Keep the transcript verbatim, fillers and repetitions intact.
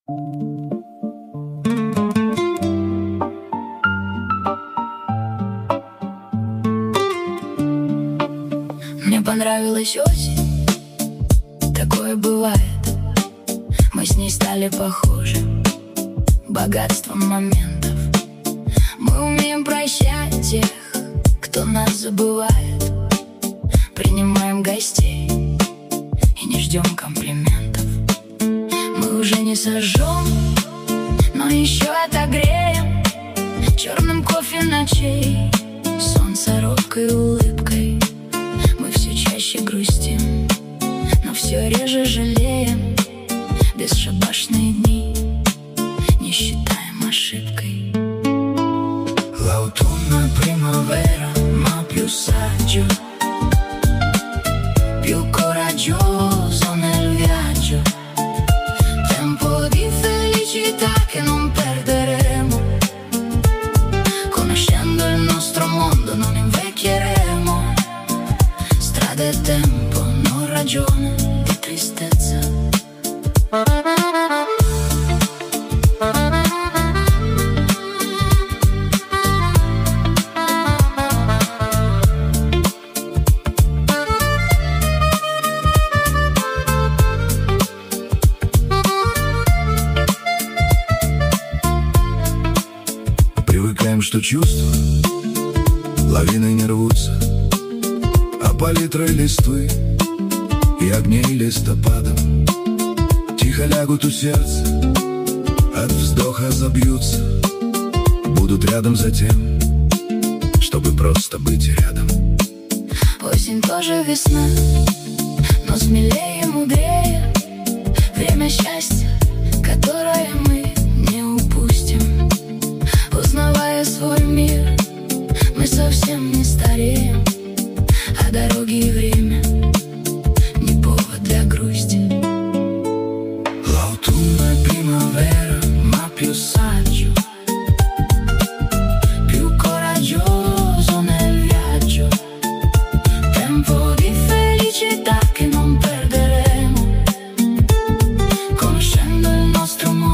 Мне понравилась осень, такое бывает. Мы с ней стали похожи богатством моментов. Мы умеем прощать тех, кто нас забывает. Принимаем гостей и не ждем комплиментов. Мы уже не сожжем, но еще отогреем черным кофе ночей, солнце робкой улыбкой. Мы все чаще грустим, но все реже жалеем. Бесшабашные дни не считаем ошибкой. L'autunno e primavera, ma più saggio, più coraggioso nel viaggio. Tempo di felicità che non perderemo. Conoscendo il nostro mondo non invecchieremo. Strada e tempo, non ragione di tristezza. Привыкаем, что чувства лавиной не рвутся, а палитрой листвы и огней листопадом тихо лягут у сердца, от вздоха забьются. Будут рядом за тем, чтобы просто быть рядом. Осень тоже весна, но смелее и мудрее. Время счастья, которое мы не упустим. Узнавая свой мир, мы совсем не стареем. А дороги и время не повод для грусти. L'autunno e primavera, ma più saggio, più coraggioso nel viaggio. Tempo di felicità che non perderemo. Conoscendo il nostro mondo